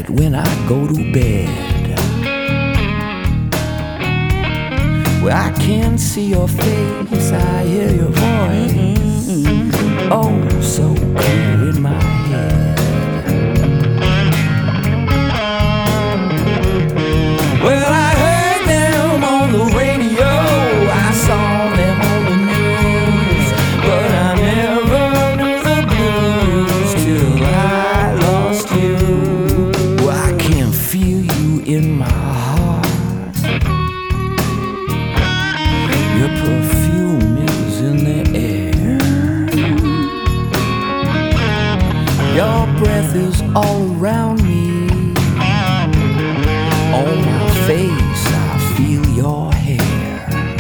night when I go to bed. Well, I can see your face, I hear your voice, oh, so clear in my head. Well, I heard them on the radio, I saw them on the news, but I never knew the blues till I lost you. Well, I can feel you in my heart. Your perfume is in the air. Your breath is all around me. On my face, I feel your hair.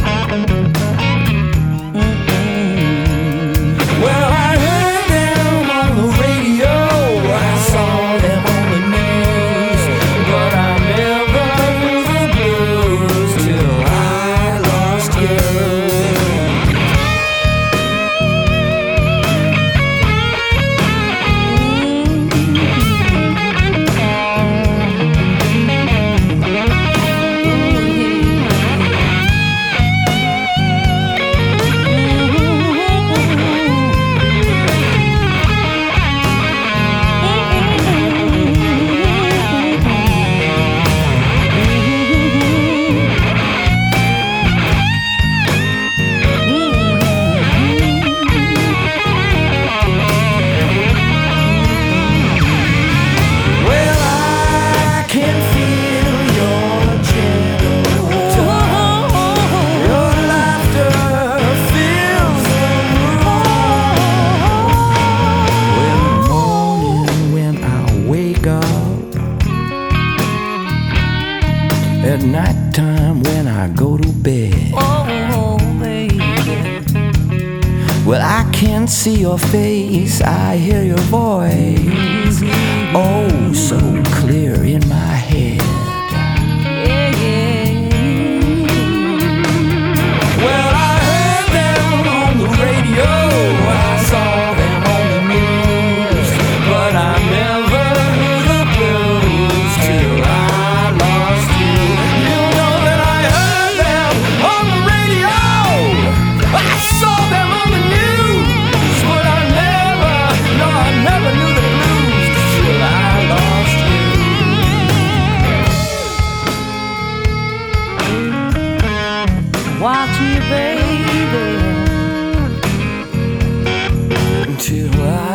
Well, I heard them on the radio, I saw them on the news, but I never knew the blues till I lost you. At nighttime when I go to bed, oh, baby. Well, I can see your face, I hear your voice, oh, so clear in my head. Well, I heard them on the radio, I saw them on the news, but I never knew the blues till I lost you. You know that I heard them on the radio, I saw them on the news, but I never knew the blues till I lost you. Watch you, baby, until I